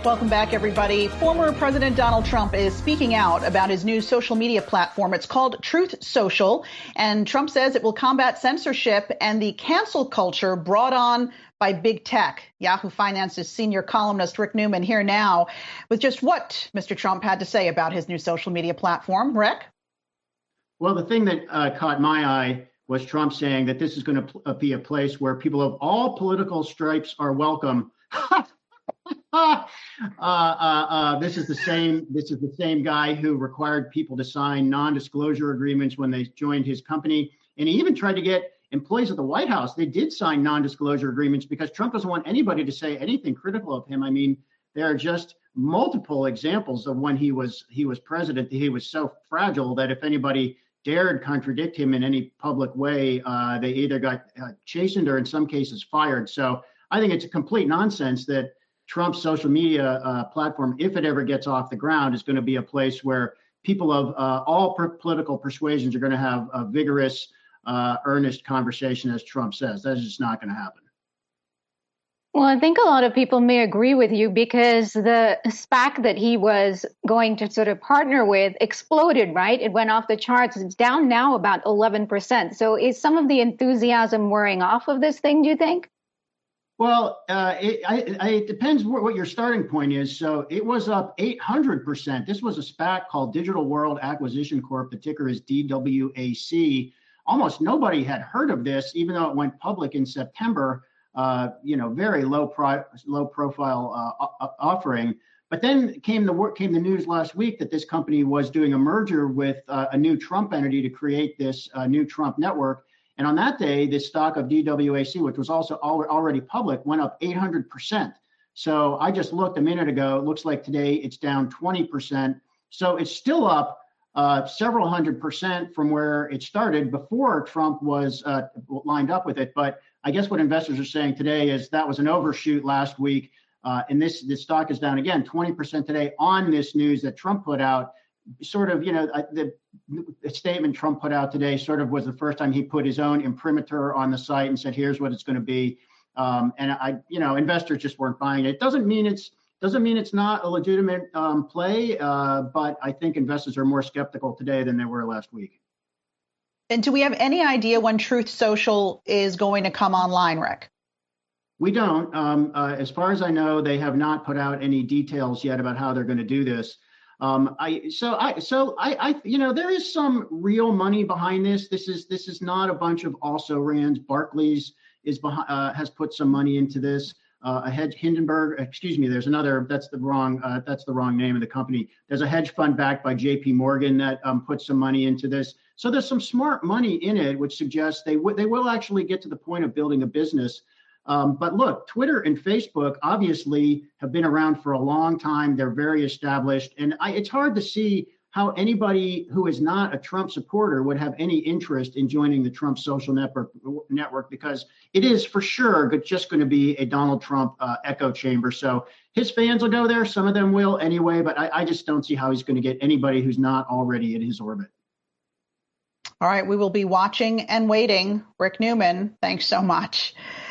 Welcome back, everybody. Former President Donald Trump is speaking out about his new social media platform. It's called Truth Social, and Trump says it will combat censorship and the cancel culture brought on by big tech. Yahoo Finance's senior columnist Rick Newman here now with just what Mr. Trump had to say about his new social media platform. Rick? Well, the thing that caught my eye was Trump saying that this is going to be a place where people of all political stripes are welcome. This is the same guy who required people to sign non-disclosure agreements when they joined his company, and he even tried to get employees of the White House. They did sign non-disclosure agreements because Trump doesn't want anybody to say anything critical of him. I mean, there are just multiple examples of when he was president. He was so fragile that if anybody dared contradict him in any public way, they either got chastened or in some cases fired. So I think it's a complete nonsense that Trump's social media platform, if it ever gets off the ground, is going to be a place where people of all political persuasions are going to have a vigorous, earnest conversation, as Trump says. That's just not going to happen. Well, I think a lot of people may agree with you because the SPAC that he was going to sort of partner with exploded, right? It went off the charts. It's down now about 11%. So is some of the enthusiasm wearing off of this thing, do you think? Well, it depends what your starting point is. So it was up 800%. This was a SPAC called Digital World Acquisition Corp. The ticker is DWAC. Almost nobody had heard of this, even though it went public in September. Very low profile offering. But then came the news last week that this company was doing a merger with a new Trump entity to create this new Trump network. And on that day, the stock of DWAC, which was also already public, went up 800%. So I just looked a minute ago. It looks like today it's down 20%. So it's still up several 100% from where it started before Trump was lined up with it. But I guess what investors are saying today is that was an overshoot last week. And this stock is down again 20% today on this news that Trump put out. Sort of, the statement Trump put out today sort of was the first time he put his own imprimatur on the site and said, here's what it's going to be. Investors just weren't buying it. Doesn't mean it's not a legitimate play, but I think investors are more skeptical today than they were last week. And do we have any idea when Truth Social is going to come online, Rick? We don't. As far as I know, they have not put out any details yet about how they're going to do this. There is some real money behind this. This is not a bunch of also rans. Barclays has put some money into this. There's another. That's the wrong name of the company. There's a hedge fund backed by J.P. Morgan that put some money into this. So there's some smart money in it, which suggests they will actually get to the point of building a business. But look, Twitter and Facebook obviously have been around for a long time. They're very established. And it's hard to see how anybody who is not a Trump supporter would have any interest in joining the Trump social network because it is for sure just going to be a Donald Trump echo chamber. So his fans will go there. Some of them will anyway. But I just don't see how he's going to get anybody who's not already in his orbit. All right. We will be watching and waiting. Rick Newman, thanks so much.